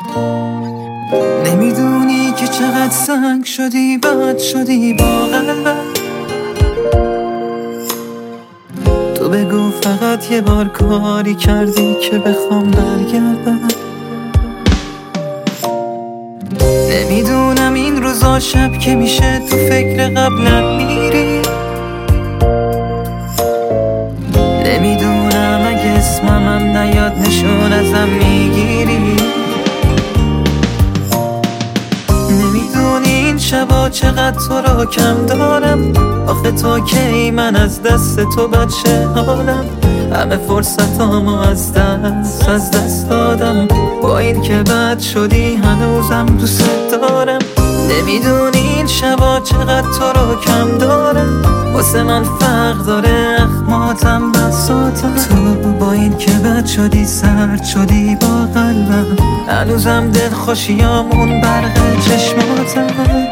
نمیدونی که چقدر سنگ شدی، بد شدی با قلبم. تو بگو فقط یه بار کاری کردی که بخوام برگردم. نمیدونم این روزا شب که میشه تو فکر قبلم میری. نمیدونم اگه اسمم نیاد نشون ازم میگیری. نمیدونی این شبا چقدر تو را کم دارم. آخه تا کی من از دست تو بچه حالم. همه فرصتامو از دست دادم. با این که بد شدی هنوزم دوست دارم. نمیدونی این شبا چقدر تو را کم دارم. واسه من فرق داره اخماتم بساتم. تو با این که بد شدی سرد شدی با قلبم. هنوزم دل خوشیامون برق چشماتم.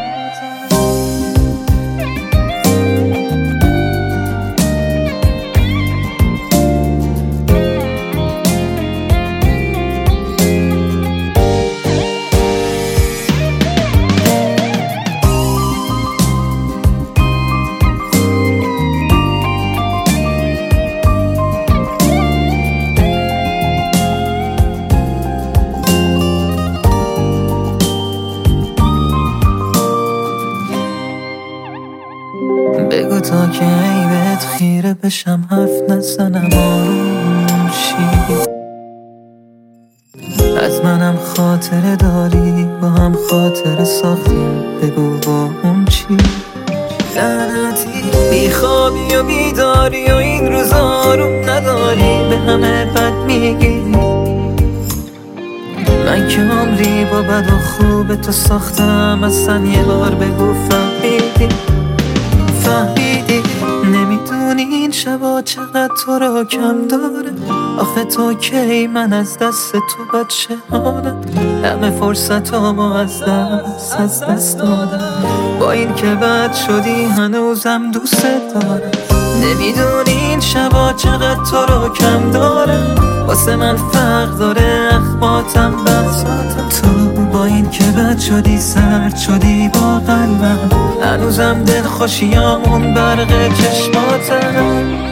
بگو تا که عیبت خیره بشم حرف نزنم آروم شی. از منم خاطره داری با هم خاطره ساختیم. بگو با اون چی؟ لعنتی بیخوابی و بیداری و این روزا آروم نداری. به همه بد میگی. من که عمری با بد و خوب تو ساختم. اصلا یه بار بگو فهمیدی. نمیدونی این شبا چقدر تو را کم داره. آخه تا کی من از دست تو بچه حالم. همه فرصتامو از دست دادم. با این که بد شدی هنوزم دوست دارم. نمیدونی این شبا چقدر تو را کم داره. واسه من فرق داره اخماتم بساتم. تو با این که بد شدی سرد شدی با قلبم. هنوزم دل خوشیامون برق چشماتم.